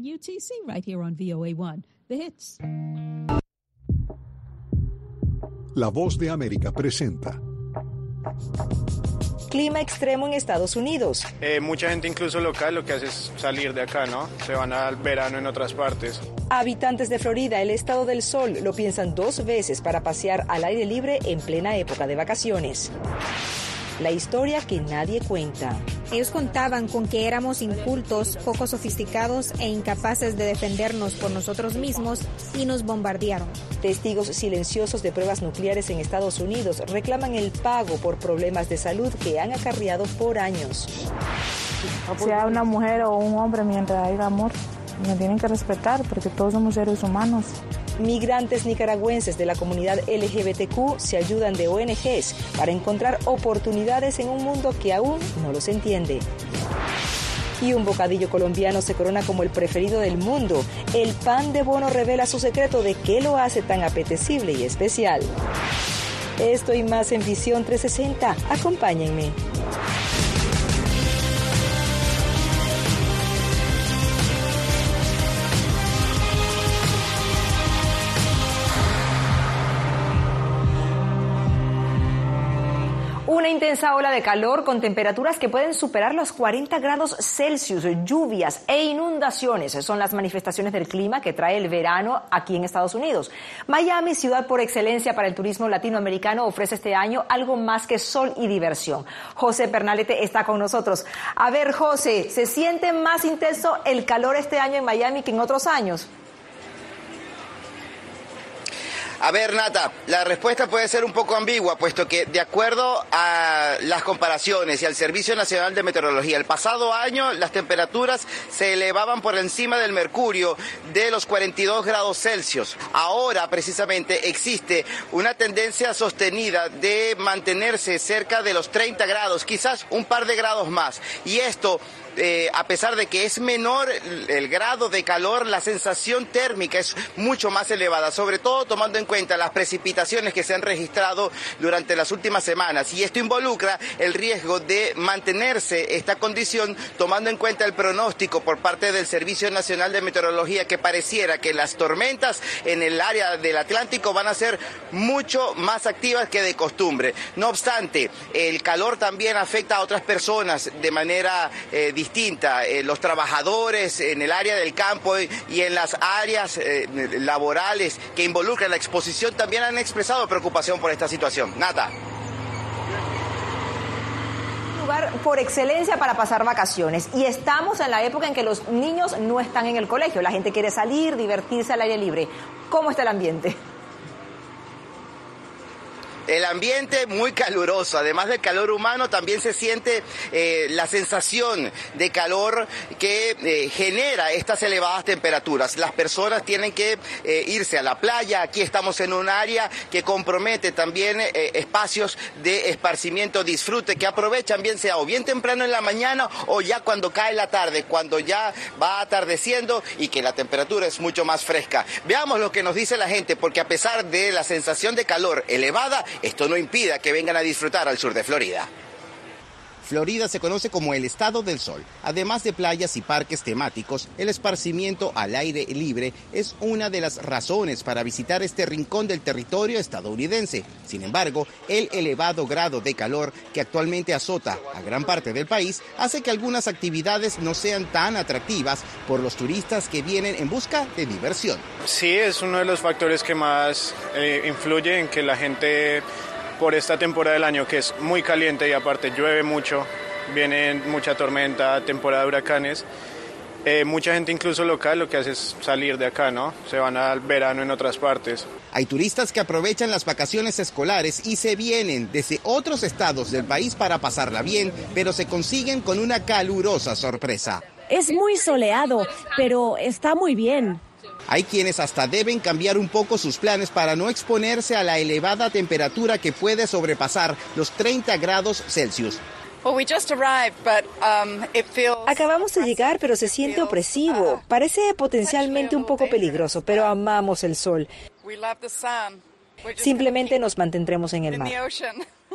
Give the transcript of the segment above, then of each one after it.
UTC right here on VOA1, The Hits. La Voz de América presenta Clima extremo en Estados Unidos. Mucha gente incluso local lo que hace es salir de acá, ¿no? Se van al verano en otras partes. Habitantes de Florida, el estado del sol, lo piensan 2 veces para pasear al aire libre en plena época de vacaciones. La historia que nadie cuenta. Ellos contaban con que éramos incultos, poco sofisticados e incapaces de defendernos por nosotros mismos y nos bombardearon. Testigos silenciosos de pruebas nucleares en Estados Unidos reclaman el pago por problemas de salud que han acarreado por años. Sea una mujer o un hombre, mientras haya amor, me tienen que respetar porque todos somos seres humanos. Migrantes nicaragüenses de la comunidad LGBTQ se ayudan de ONGs para encontrar oportunidades en un mundo que aún no los entiende. Y un bocadillo colombiano se corona como el preferido del mundo. El pan de bono revela su secreto de qué lo hace tan apetecible y especial. Esto y más en Visión 360. Acompáñenme. Una intensa ola de calor con temperaturas que pueden superar los 40 grados Celsius, lluvias e inundaciones son las manifestaciones del clima que trae el verano aquí en Estados Unidos. Miami, ciudad por excelencia para el turismo latinoamericano, ofrece este año algo más que sol y diversión. José Pernalete está con nosotros. A ver, José, ¿se siente más intenso el calor este año en Miami que en otros años? A ver, Nata, la respuesta puede ser un poco ambigua, puesto que de acuerdo a las comparaciones y al Servicio Nacional de Meteorología, el pasado año las temperaturas se elevaban por encima del mercurio de los 42 grados Celsius. Ahora, precisamente, existe una tendencia sostenida de mantenerse cerca de los 30 grados, quizás un par de grados más. Y esto, a pesar de que es menor el grado de calor, la sensación térmica es mucho más elevada, sobre todo tomando en cuenta las precipitaciones que se han registrado durante las últimas semanas. Y esto involucra el riesgo de mantenerse esta condición, tomando en cuenta el pronóstico por parte del Servicio Nacional de Meteorología, que pareciera que las tormentas en el área del Atlántico van a ser mucho más activas que de costumbre. No obstante, el calor también afecta a otras personas de manera distinta. Los trabajadores en el área del campo y en las áreas laborales que involucran la exposición también han expresado preocupación por esta situación. Nata. Lugar por excelencia para pasar vacaciones, y estamos en la época en que los niños no están en el colegio. La gente quiere salir, divertirse al aire libre. ¿Cómo está el ambiente? El ambiente muy caluroso, además del calor humano, también se siente la sensación de calor que genera estas elevadas temperaturas. Las personas tienen que irse a la playa. Aquí estamos en un área que compromete también espacios de esparcimiento, disfrute, que aprovechan bien sea o bien temprano en la mañana o ya cuando cae la tarde, cuando ya va atardeciendo y que la temperatura es mucho más fresca. Veamos lo que nos dice la gente, porque a pesar de la sensación de calor elevada, esto no impide que vengan a disfrutar al sur de Florida. Florida se conoce como el estado del sol. Además de playas y parques temáticos, el esparcimiento al aire libre es una de las razones para visitar este rincón del territorio estadounidense. Sin embargo, el elevado grado de calor que actualmente azota a gran parte del país hace que algunas actividades no sean tan atractivas por los turistas que vienen en busca de diversión. Sí, es uno de los factores que más influye en que la gente, por esta temporada del año que es muy caliente y aparte llueve mucho, viene mucha tormenta, temporada de huracanes, mucha gente incluso local lo que hace es salir de acá, ¿no? Se van al verano en otras partes. Hay turistas que aprovechan las vacaciones escolares y se vienen desde otros estados del país para pasarla bien, pero se consiguen con una calurosa sorpresa. Es muy soleado, pero está muy bien. Hay quienes hasta deben cambiar un poco sus planes para no exponerse a la elevada temperatura que puede sobrepasar los 30 grados Celsius. Acabamos de llegar, pero se siente opresivo. Parece potencialmente un poco peligroso, pero amamos el sol. Simplemente nos mantendremos en el mar.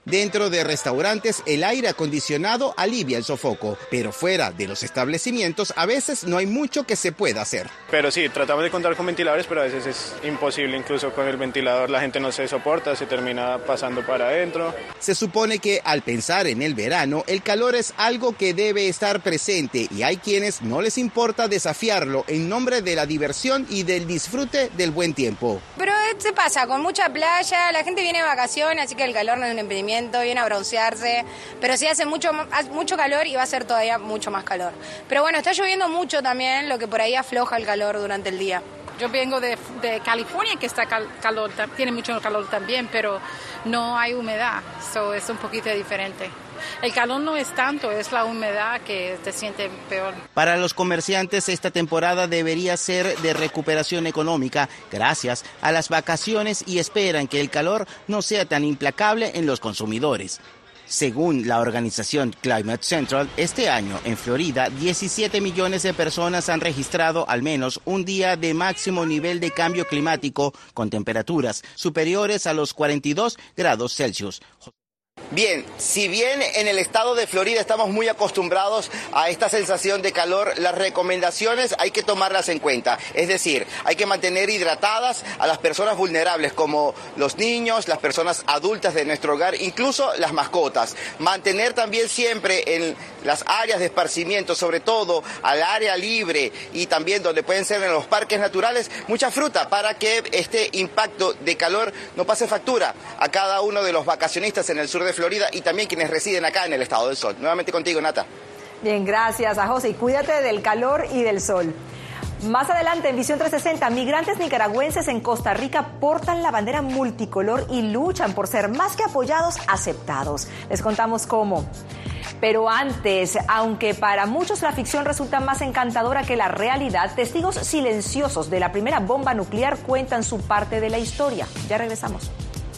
Dentro de restaurantes, el aire acondicionado alivia el sofoco, pero fuera de los establecimientos a veces no hay mucho que se pueda hacer. Pero sí, tratamos de contar con ventiladores, pero a veces es imposible, incluso con el ventilador la gente no se soporta, se termina pasando para adentro. Se supone que al pensar en el verano, el calor es algo que debe estar presente y hay quienes no les importa desafiarlo en nombre de la diversión y del disfrute del buen tiempo. Pero se pasa, con mucha playa, la gente viene de vacaciones, así que el calor no es un impedimento, viene a broncearse, pero sí hace mucho calor y va a ser todavía mucho más calor. Pero bueno, está lloviendo mucho también, lo que por ahí afloja el calor durante el día. Yo vengo de California, que está calor, tiene mucho calor también, pero no hay humedad, es un poquito diferente. El calor no es tanto, es la humedad que te siente peor. Para los comerciantes, esta temporada debería ser de recuperación económica gracias a las vacaciones y esperan que el calor no sea tan implacable en los consumidores. Según la organización Climate Central, este año en Florida, 17 millones de personas han registrado al menos un día de máximo nivel de cambio climático con temperaturas superiores a los 42 grados Celsius. Bien, si bien en el estado de Florida estamos muy acostumbrados a esta sensación de calor, las recomendaciones hay que tomarlas en cuenta. Es decir, hay que mantener hidratadas a las personas vulnerables como los niños, las personas adultas de nuestro hogar, incluso las mascotas. Mantener también siempre en las áreas de esparcimiento, sobre todo al área libre y también donde pueden ser en los parques naturales, mucha fruta para que este impacto de calor no pase factura a cada uno de los vacacionistas en el sur de Florida y también quienes residen acá en el Estado del Sol. Nuevamente contigo, Nata. Bien, gracias a José y cuídate del calor y del sol. Más adelante en Visión 360, migrantes nicaragüenses en Costa Rica portan la bandera multicolor y luchan por ser más que apoyados, aceptados. Les contamos cómo. Pero antes, aunque para muchos la ficción resulta más encantadora que la realidad, testigos silenciosos de la primera bomba nuclear cuentan su parte de la historia. Ya regresamos.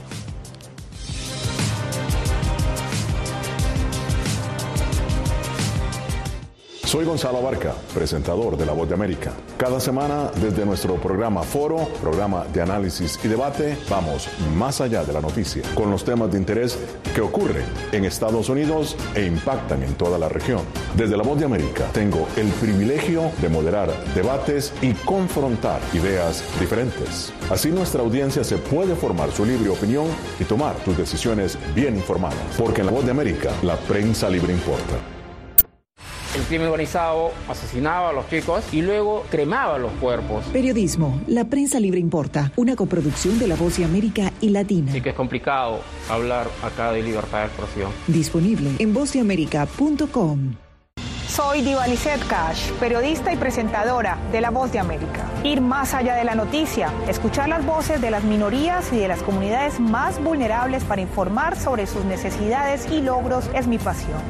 Soy Gonzalo Abarca, presentador de La Voz de América. Cada semana, desde nuestro programa Foro, programa de análisis y debate, vamos más allá de la noticia, con los temas de interés que ocurren en Estados Unidos e impactan en toda la región. Desde La Voz de América, tengo el privilegio de moderar debates y confrontar ideas diferentes. Así nuestra audiencia se puede formar su libre opinión y tomar sus decisiones bien informadas. Porque en La Voz de América, la prensa libre importa. El crimen organizado asesinaba a los chicos y luego cremaba los cuerpos. Periodismo, la prensa libre importa, una coproducción de La Voz de América y Latina. Así que es complicado hablar acá de libertad de expresión. Disponible en vozdeamerica.com. Soy Diva Lizeth Cash, periodista y presentadora de La Voz de América. Ir más allá de la noticia, escuchar las voces de las minorías y de las comunidades más vulnerables para informar sobre sus necesidades y logros es mi pasión.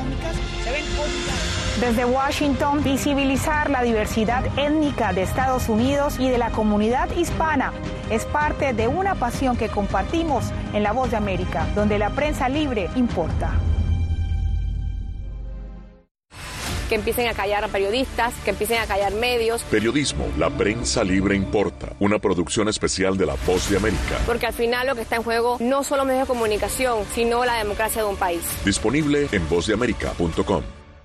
Desde Washington, visibilizar la diversidad étnica de Estados Unidos y de la comunidad hispana es parte de una pasión que compartimos en La Voz de América, donde la prensa libre importa. Que empiecen a callar a periodistas, que empiecen a callar medios. Periodismo, la prensa libre importa. Una producción especial de La Voz de América. Porque al final lo que está en juego no solo medios de comunicación, sino la democracia de un país. Disponible en vozdeamerica.com.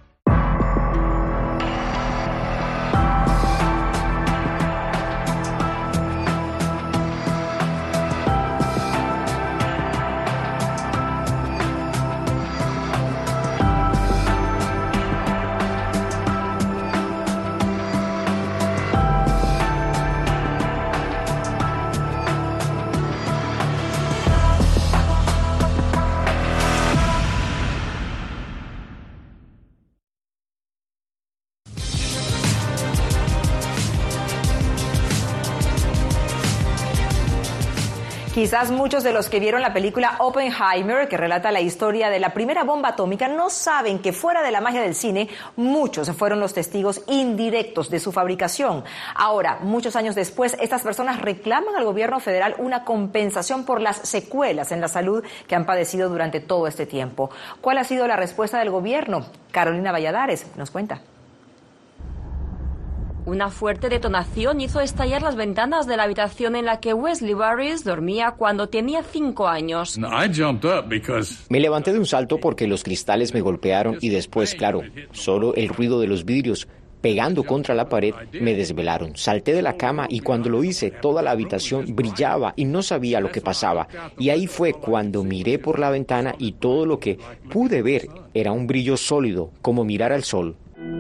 Quizás muchos de los que vieron la película Oppenheimer, que relata la historia de la primera bomba atómica, no saben que fuera de la magia del cine, muchos fueron los testigos indirectos de su fabricación. Ahora, muchos años después, estas personas reclaman al gobierno federal una compensación por las secuelas en la salud que han padecido durante todo este tiempo. ¿Cuál ha sido la respuesta del gobierno? Carolina Valladares nos cuenta. Una fuerte detonación hizo estallar las ventanas de la habitación en la que Wesley Barris dormía cuando tenía 5 años. Me levanté de un salto porque los cristales me golpearon y después, claro, solo el ruido de los vidrios pegando contra la pared me desvelaron. Salté de la cama y cuando lo hice, toda la habitación brillaba y no sabía lo que pasaba. Y ahí fue cuando miré por la ventana y todo lo que pude ver era un brillo sólido, como mirar al sol.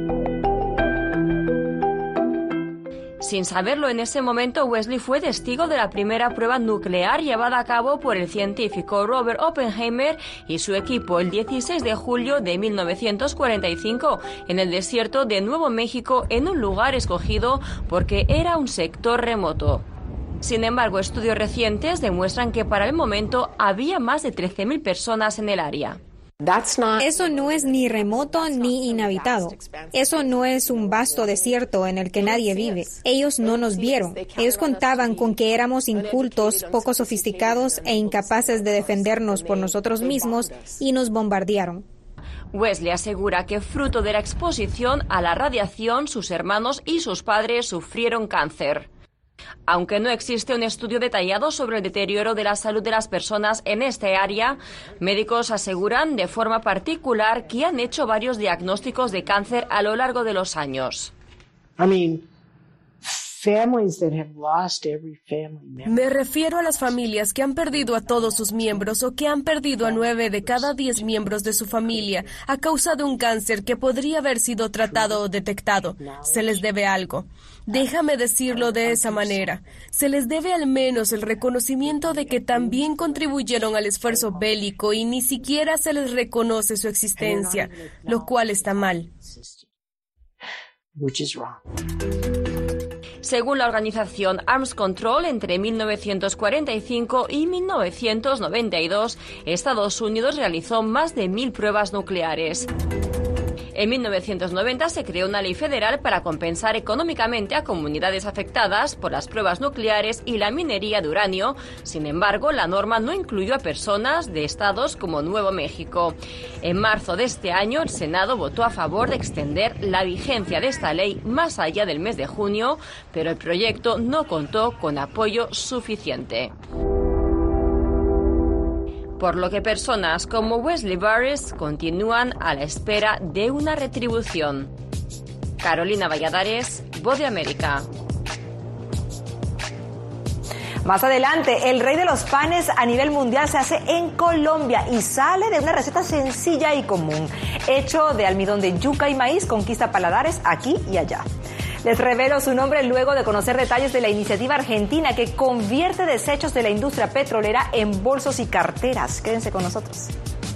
Sin saberlo en ese momento, Wesley fue testigo de la primera prueba nuclear llevada a cabo por el científico Robert Oppenheimer y su equipo el 16 de julio de 1945 en el desierto de Nuevo México, en un lugar escogido porque era un sector remoto. Sin embargo, estudios recientes demuestran que para el momento había más de 13.000 personas en el área. Eso no es ni remoto ni inhabitado. Eso no es un vasto desierto en el que nadie vive. Ellos no nos vieron. Ellos contaban con que éramos incultos, poco sofisticados e incapaces de defendernos por nosotros mismos y nos bombardearon. Wesley asegura que fruto de la exposición a la radiación, sus hermanos y sus padres sufrieron cáncer. Aunque no existe un estudio detallado sobre el deterioro de la salud de las personas en esta área, médicos aseguran de forma particular que han hecho varios diagnósticos de cáncer a lo largo de los años. Me refiero a las familias que han perdido a todos sus miembros o que han perdido a 9 de cada 10 miembros de su familia a causa de un cáncer que podría haber sido tratado o detectado. Se les debe algo. Déjame decirlo de esa manera. Se les debe al menos el reconocimiento de que también contribuyeron al esfuerzo bélico y ni siquiera se les reconoce su existencia, lo cual está mal. Según la organización Arms Control, entre 1945 y 1992, Estados Unidos realizó más de 1.000 pruebas nucleares. En 1990 se creó una ley federal para compensar económicamente a comunidades afectadas por las pruebas nucleares y la minería de uranio. Sin embargo, la norma no incluyó a personas de estados como Nuevo México. En marzo de este año, el Senado votó a favor de extender la vigencia de esta ley más allá del mes de junio, pero el proyecto no contó con apoyo suficiente. Por lo que personas como Wesley Barris continúan a la espera de una retribución. Carolina Valladares, Voz de América. Más adelante, el rey de los panes a nivel mundial se hace en Colombia y sale de una receta sencilla y común. Hecho de almidón de yuca y maíz, conquista paladares aquí y allá. Les revelo su nombre luego de conocer detalles de la iniciativa argentina que convierte desechos de la industria petrolera en bolsos y carteras. Quédense con nosotros.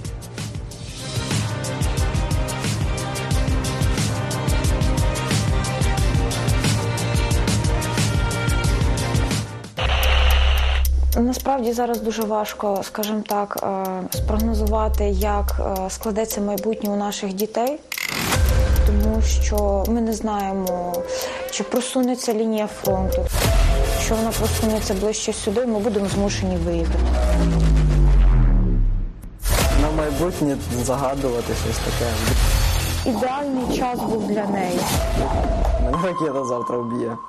Насправді зараз дуже важко, скажімо так, спрогнозувати, як складеться майбутнє у наших дітей. Тому що ми не знаємо, чи просунеться лінія фронту. Якщо вона просунеться ближче сюди, ми будемо змушені виїхати. На майбутнє загадувати щось таке. Ідеальний час був для неї. Мене ракета завтра вб'є.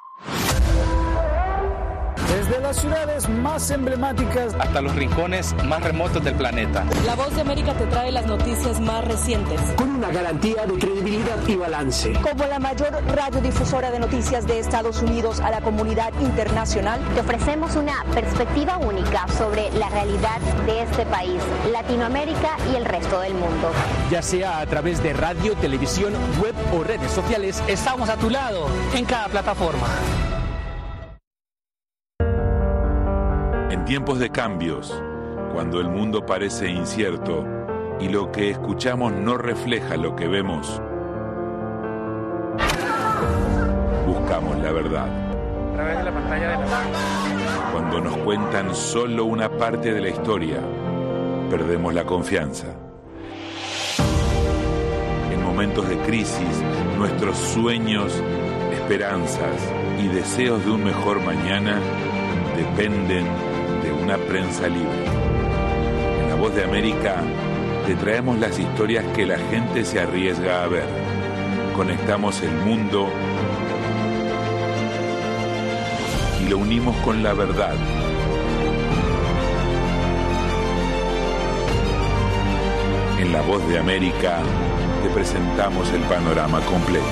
Desde las ciudades más emblemáticas hasta los rincones más remotos del planeta. La Voz de América te trae las noticias más recientes. Con una garantía de credibilidad y balance. Como la mayor radiodifusora de noticias de Estados Unidos a la comunidad internacional, te ofrecemos una perspectiva única sobre la realidad de este país, Latinoamérica y el resto del mundo. Ya sea a través de radio, televisión, web o redes sociales, estamos a tu lado en cada plataforma. En tiempos de cambios, cuando el mundo parece incierto y lo que escuchamos no refleja lo que vemos, buscamos la verdad. A través de la pantalla de la... Cuando nos cuentan solo una parte de la historia, perdemos la confianza. En momentos de crisis, nuestros sueños, esperanzas y deseos de un mejor mañana dependen de una prensa libre. En La Voz de América te traemos las historias que la gente se arriesga a ver. Conectamos el mundo y lo unimos con la verdad. En La Voz de América te presentamos el panorama completo.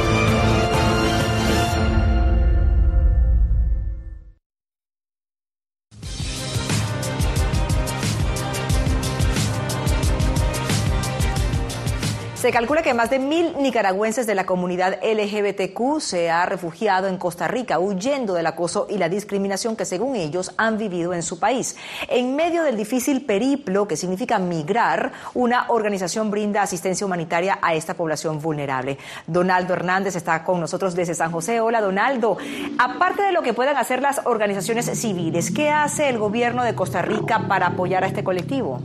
Se calcula que más de 1.000 nicaragüenses de la comunidad LGBTQ se han refugiado en Costa Rica, huyendo del acoso y la discriminación que, según ellos, han vivido en su país. En medio del difícil periplo que significa migrar, una organización brinda asistencia humanitaria a esta población vulnerable. Donaldo Hernández está con nosotros desde San José. Hola, Donaldo. Aparte de lo que puedan hacer las organizaciones civiles, ¿qué hace el gobierno de Costa Rica para apoyar a este colectivo?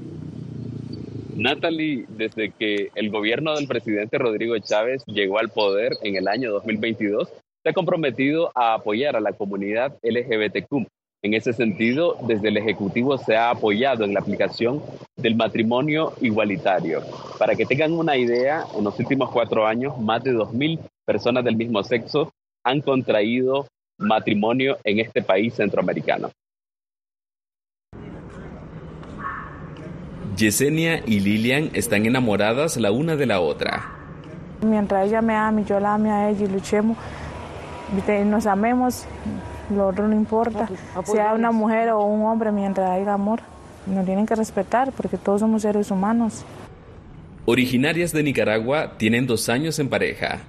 Natalie, desde que el gobierno del presidente Rodrigo Chávez llegó al poder en el año 2022, se ha comprometido a apoyar a la comunidad LGBTQ. En ese sentido, desde el Ejecutivo se ha apoyado en la aplicación del matrimonio igualitario. Para que tengan una idea, en los últimos 4 años, más de 2.000 personas del mismo sexo han contraído matrimonio en este país centroamericano. Yesenia y Lilian están enamoradas la una de la otra. Mientras ella me ame, yo la ame a ella y luchemos, nos amemos, lo otro no importa. Sea una mujer o un hombre, mientras haya amor, nos tienen que respetar porque todos somos seres humanos. Originarias de Nicaragua, tienen 2 años en pareja.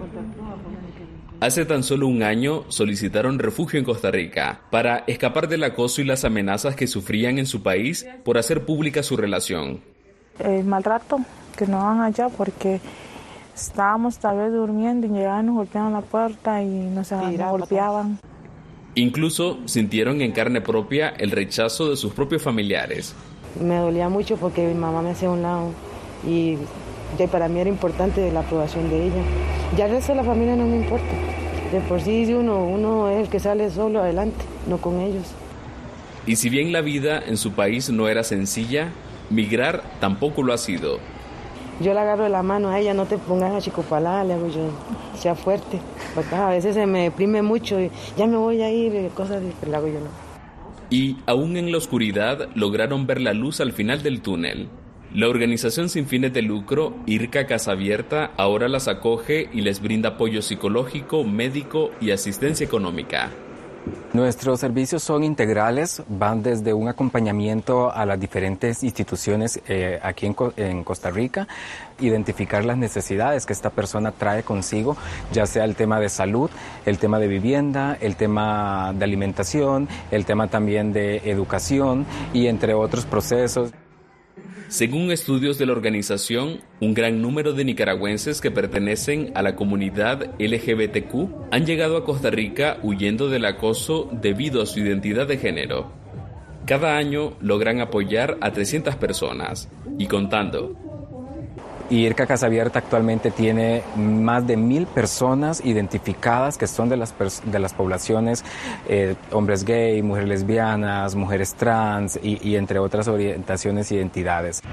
Hace tan solo 1 año solicitaron refugio en Costa Rica para escapar del acoso y las amenazas que sufrían en su país por hacer pública su relación. El maltrato que nos dan allá porque estábamos tal vez durmiendo y llegaban, nos golpeaban la puerta y nos golpeaban. Incluso sintieron en carne propia el rechazo de sus propios familiares. Me dolía mucho porque mi mamá me hacía a un lado y para mí era importante la aprobación de ella. Ya el resto de la familia no me importa. De por sí uno es el que sale solo adelante, no con ellos. Y si bien la vida en su país no era sencilla, migrar tampoco lo ha sido. Yo la agarro de la mano a ella, no te pongas achicopalada, le hago yo, sea fuerte. Porque a veces se me deprime mucho y ya me voy a ir, cosas que le hago yo no. Y aún en la oscuridad lograron ver la luz al final del túnel. La organización sin fines de lucro, IRCA Casa Abierta, ahora las acoge y les brinda apoyo psicológico, médico y asistencia económica. Nuestros servicios son integrales, van desde un acompañamiento a las diferentes instituciones aquí en Costa Rica, identificar las necesidades que esta persona trae consigo, ya sea el tema de salud, el tema de vivienda, el tema de alimentación, el tema también de educación y entre otros procesos. Según estudios de la organización, un gran número de nicaragüenses que pertenecen a la comunidad LGBTQ han llegado a Costa Rica huyendo del acoso debido a su identidad de género. Cada año logran apoyar a 300 personas y contando. Y IRCA Casa Abierta actualmente tiene más de 1.000 personas identificadas que son de las poblaciones, hombres gay, mujeres lesbianas, mujeres trans y entre otras orientaciones e identidades.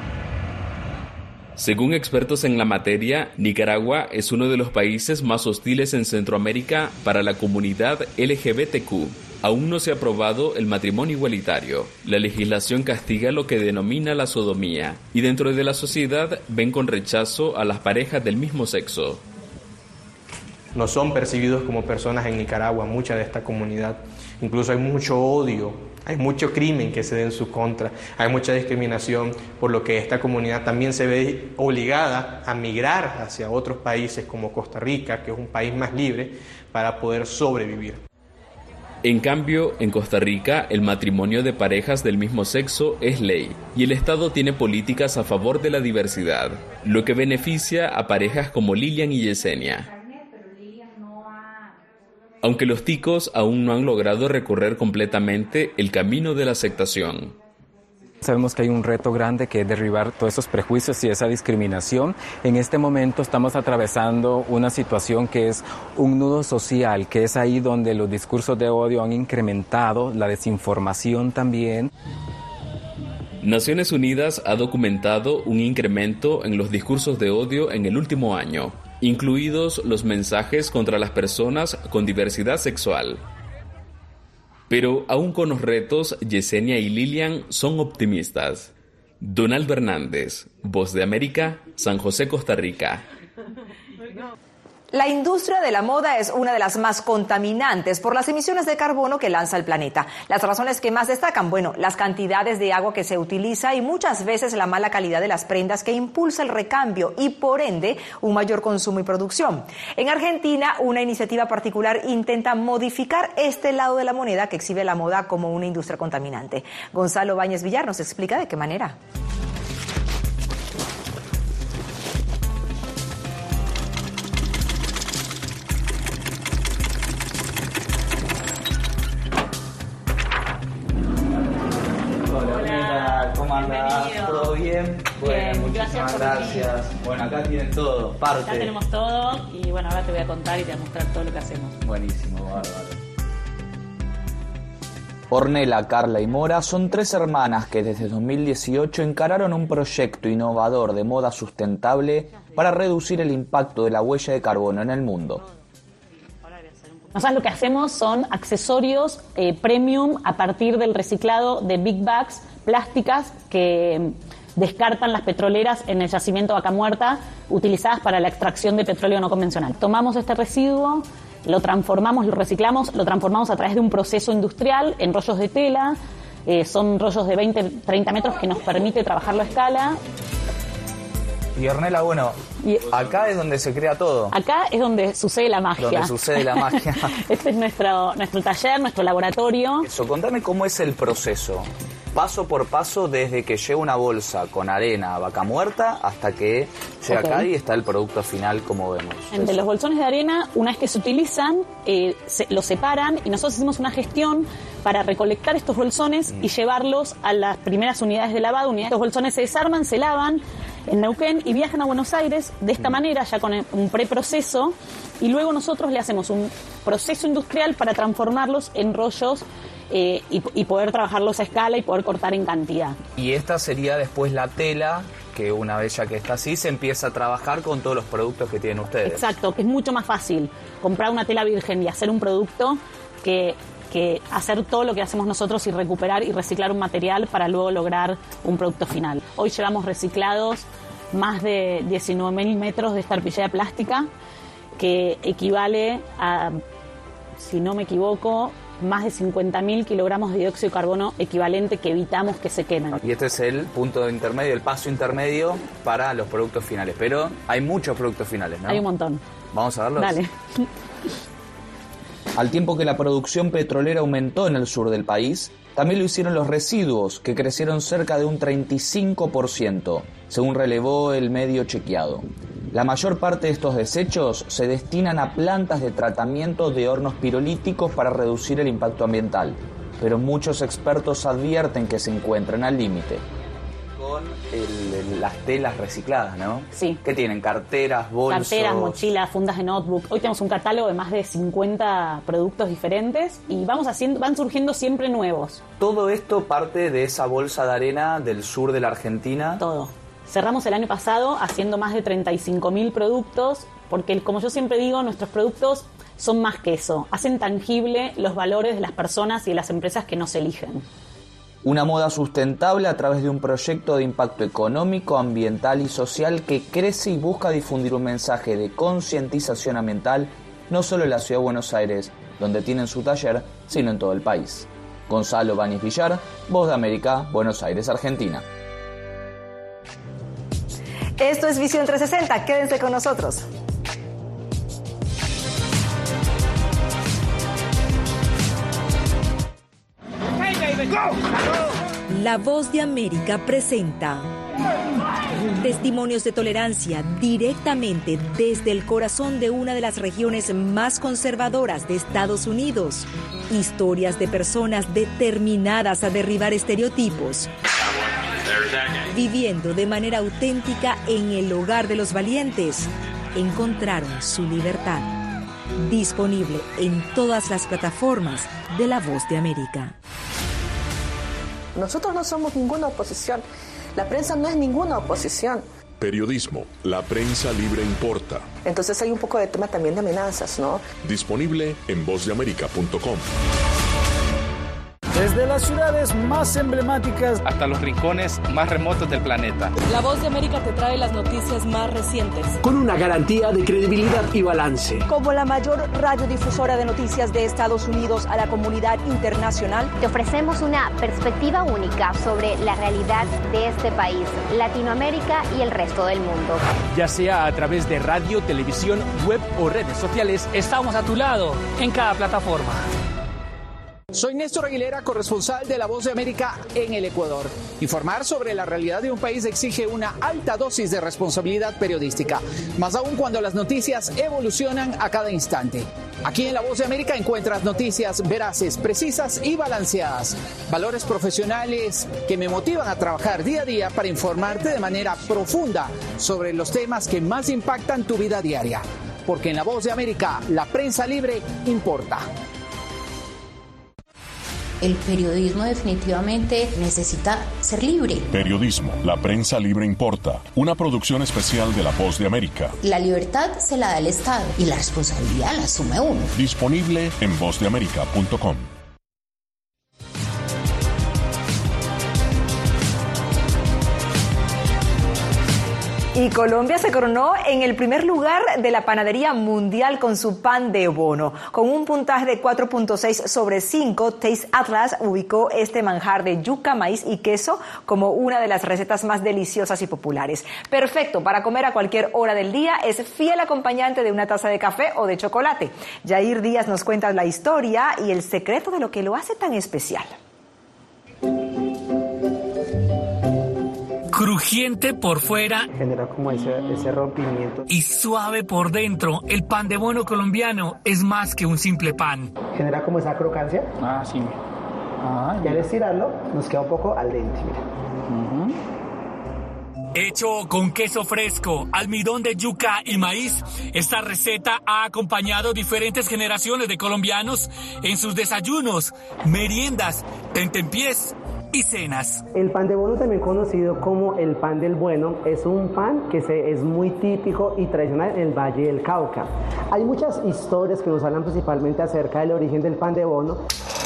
Según expertos en la materia, Nicaragua es uno de los países más hostiles en Centroamérica para la comunidad LGBTQ. Aún no se ha aprobado el matrimonio igualitario. La legislación castiga lo que denomina la sodomía y dentro de la sociedad ven con rechazo a las parejas del mismo sexo. No son percibidos como personas en Nicaragua, mucha de esta comunidad. Incluso hay mucho odio, hay mucho crimen que se da en su contra, hay mucha discriminación, por lo que esta comunidad también se ve obligada a migrar hacia otros países como Costa Rica, que es un país más libre, para poder sobrevivir. En cambio, en Costa Rica, el matrimonio de parejas del mismo sexo es ley y el Estado tiene políticas a favor de la diversidad, lo que beneficia a parejas como Lilian y Yesenia. Aunque los ticos aún no han logrado recorrer completamente el camino de la aceptación. Sabemos que hay un reto grande que es derribar todos esos prejuicios y esa discriminación. En este momento estamos atravesando una situación que es un nudo social, que es ahí donde los discursos de odio han incrementado, la desinformación también. Naciones Unidas ha documentado un incremento en los discursos de odio en el último año, incluidos los mensajes contra las personas con diversidad sexual. Pero aún con los retos, Yesenia y Lilian son optimistas. Donaldo Hernández, Voz de América, San José, Costa Rica. La industria de la moda es una de las más contaminantes por las emisiones de carbono que lanza el planeta. Las razones que más destacan, bueno, las cantidades de agua que se utiliza y muchas veces la mala calidad de las prendas que impulsa el recambio y, por ende, un mayor consumo y producción. En Argentina, una iniciativa particular intenta modificar este lado de la moneda que exhibe la moda como una industria contaminante. Gonzalo Báñez Villar nos explica de qué manera. ¿Todo bien? Bueno, muchísimas gracias. Bueno, acá tienen todo, parte. Acá tenemos todo y bueno, ahora te voy a contar y te voy a mostrar todo lo que hacemos. Buenísimo, bárbaro. Ornella, Carla y Mora son 3 hermanas que desde 2018 encararon un proyecto innovador de moda sustentable para reducir el impacto de la huella de carbono en el mundo. Nosotros lo que hacemos son accesorios premium a partir del reciclado de big bags plásticas que descartan las petroleras en el yacimiento Vaca Muerta utilizadas para la extracción de petróleo no convencional. Tomamos este residuo, lo transformamos, lo reciclamos, lo transformamos a través de un proceso industrial en rollos de tela. Son rollos de 20-30 metros que nos permite trabajarlo a escala. Y Ornella, bueno, acá es donde se crea todo. Acá es donde sucede la magia. Donde sucede la magia. Este es nuestro taller, nuestro laboratorio. Eso, contame cómo es el proceso. Paso por paso, desde que llega una bolsa con arena a Vaca Muerta hasta que llega acá y está el producto final, como vemos. Entre los bolsones de arena, una vez que se utilizan, los separan y nosotros hacemos una gestión para recolectar estos bolsones y llevarlos a las primeras unidades de lavado. Estos bolsones se desarman, se lavan en Neuquén y viajan a Buenos Aires de esta manera, ya con un preproceso, y luego nosotros le hacemos un proceso industrial para transformarlos en rollos y poder trabajarlos a escala y poder cortar en cantidad. Y esta sería después la tela, que una vez ya que está así, se empieza a trabajar con todos los productos que tienen ustedes. Exacto, que es mucho más fácil comprar una tela virgen y hacer un producto que hacer todo lo que hacemos nosotros y recuperar y reciclar un material para luego lograr un producto final. Hoy llevamos reciclados más de 19.000 metros de esta arpillera plástica, que equivale a, si no me equivoco, más de 50.000 kilogramos de dióxido de carbono equivalente que evitamos que se quemen. Y este es el punto intermedio, el paso intermedio para los productos finales. Pero hay muchos productos finales, ¿no? Hay un montón. ¿Vamos a verlos? Dale. Al tiempo que la producción petrolera aumentó en el sur del país, también lo hicieron los residuos, que crecieron cerca de un 35%, según relevó el medio chequeado. La mayor parte de estos desechos se destinan a plantas de tratamiento de hornos pirolíticos para reducir el impacto ambiental, pero muchos expertos advierten que se encuentran al límite. Con las telas recicladas, ¿no? Sí. ¿Qué tienen? Carteras, bolsos... Carteras, mochilas, fundas de notebook. Hoy tenemos un catálogo de más de 50 productos diferentes y van surgiendo siempre nuevos. ¿Todo esto parte de esa bolsa de arena del sur de la Argentina? Todo. Cerramos el año pasado haciendo más de 35.000 productos, porque como yo siempre digo, nuestros productos son más que eso. Hacen tangible los valores de las personas y de las empresas que nos eligen. Una moda sustentable a través de un proyecto de impacto económico, ambiental y social que crece y busca difundir un mensaje de concientización ambiental, no solo en la ciudad de Buenos Aires, donde tienen su taller, sino en todo el país. Gonzalo Báñez Villar, Voz de América, Buenos Aires, Argentina. Esto es Visión 360, quédense con nosotros. La Voz de América presenta testimonios de tolerancia directamente desde el corazón de una de las regiones más conservadoras de Estados Unidos. Historias de personas determinadas a derribar estereotipos, viviendo de manera auténtica en el hogar de los valientes. Encontraron su libertad. Disponible en todas las plataformas de La Voz de América. Nosotros no somos ninguna oposición. La prensa no es ninguna oposición. Periodismo, la prensa libre importa. Entonces hay un poco de tema también de amenazas, ¿no? Disponible en vozdeamerica.com. Desde las ciudades más emblemáticas hasta los rincones más remotos del planeta. La Voz de América te trae las noticias más recientes. Con una garantía de credibilidad y balance. Como la mayor radiodifusora de noticias de Estados Unidos a la comunidad internacional, te ofrecemos una perspectiva única sobre la realidad de este país, Latinoamérica y el resto del mundo. Ya sea a través de radio, televisión, web o redes sociales, estamos a tu lado en cada plataforma. Soy Néstor Aguilera, corresponsal de La Voz de América en el Ecuador. Informar sobre la realidad de un país exige una alta dosis de responsabilidad periodística, más aún cuando las noticias evolucionan a cada instante. Aquí en La Voz de América encuentras noticias veraces, precisas y balanceadas. Valores profesionales que me motivan a trabajar día a día para informarte de manera profunda sobre los temas que más impactan tu vida diaria. Porque en La Voz de América, la prensa libre importa. El periodismo definitivamente necesita ser libre. Periodismo, la prensa libre importa. Una producción especial de La Voz de América. La libertad se la da el Estado y la responsabilidad la asume uno. Disponible en vozdeamerica.com. Y Colombia se coronó en el primer lugar de la panadería mundial con su pan de bono. Con un puntaje de 4.6 sobre 5, Taste Atlas ubicó este manjar de yuca, maíz y queso como una de las recetas más deliciosas y populares. Perfecto para comer a cualquier hora del día, es fiel acompañante de una taza de café o de chocolate. Yair Díaz nos cuenta la historia y el secreto de lo que lo hace tan especial. Crujiente por fuera, genera como ese rompimiento, y suave por dentro, el pan de bono colombiano es más que un simple pan. Genera como esa crocancia. Ah, sí. Y al estirarlo nos queda un poco al dente, mira. Hecho con queso fresco, almidón de yuca y maíz, esta receta ha acompañado diferentes generaciones de colombianos en sus desayunos, meriendas, tentempiés y cenas. El pan de bono, también conocido como el pan del bueno, es un pan que es muy típico y tradicional en el Valle del Cauca. Hay muchas historias que nos hablan principalmente acerca del origen del pan de bono.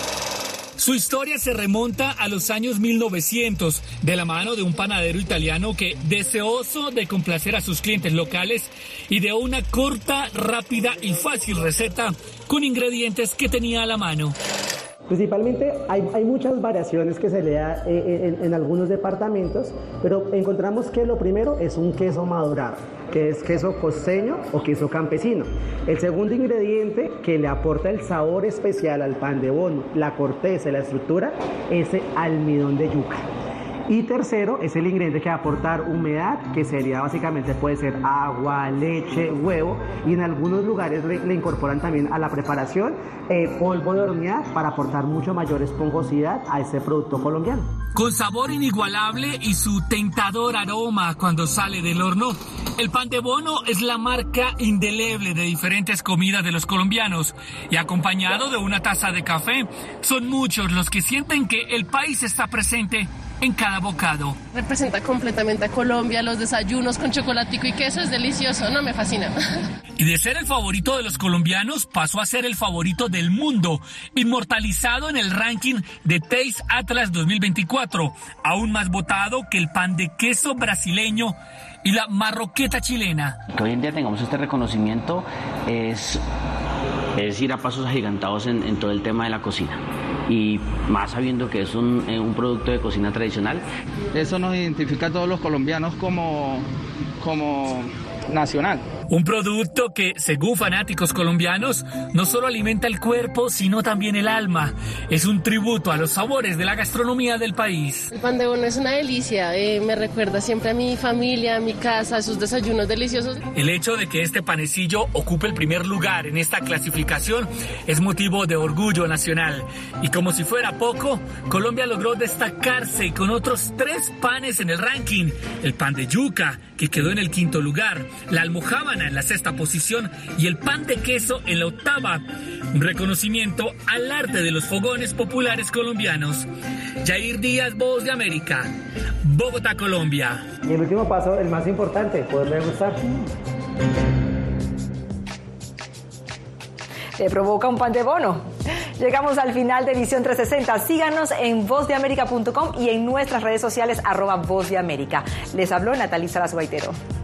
Su historia se remonta a los años 1900, de la mano de un panadero italiano que, deseoso de complacer a sus clientes locales, ideó una corta, rápida y fácil receta con ingredientes que tenía a la mano. Principalmente hay muchas variaciones que se le da en algunos departamentos, pero encontramos que lo primero es un queso madurado, que es queso costeño o queso campesino. El segundo ingrediente que le aporta el sabor especial al pan de bono, la corteza y la estructura, es el almidón de yuca. Y tercero es el ingrediente que va a aportar humedad, que sería básicamente puede ser agua, leche, huevo, y en algunos lugares le incorporan también a la preparación polvo de hornear para aportar mucho mayor esponjosidad a este producto colombiano. Con sabor inigualable y su tentador aroma cuando sale del horno, el pan de bono es la marca indeleble de diferentes comidas de los colombianos, y acompañado de una taza de café, son muchos los que sienten que el país está presente en cada bocado. Representa completamente a Colombia, los desayunos con chocolatico y queso es delicioso, no, me fascina. Y de ser el favorito de los colombianos, pasó a ser el favorito del mundo, inmortalizado en el ranking de Taste Atlas 2024, aún más votado que el pan de queso brasileño y la marroqueta chilena. Que hoy en día tengamos este reconocimiento es ir a pasos agigantados en todo el tema de la cocina. Y más sabiendo que es un producto de cocina tradicional. Eso nos identifica a todos los colombianos como nacional. Un producto que, según fanáticos colombianos, no solo alimenta el cuerpo, sino también el alma. Es un tributo a los sabores de la gastronomía del país. El pan de bono es una delicia, me recuerda siempre a mi familia, a mi casa, a sus desayunos deliciosos. El hecho de que este panecillo ocupe el primer lugar en esta clasificación es motivo de orgullo nacional. Y como si fuera poco, Colombia logró destacarse con otros 3 panes en el ranking. El pan de yuca, que quedó en el 5º lugar, la almojábana en la 6ª posición y el pan de queso en la 8ª. Un reconocimiento al arte de los fogones populares colombianos. Yair Díaz, Voz de América, Bogotá, Colombia. Y el último paso, el más importante, poderle gustar. ¿Te provoca un pan de bono? Llegamos al final de Visión 360. Síganos en vozdeamerica.com y en nuestras redes sociales @vozdeamerica. Les habló Natalie Salas Guaitero.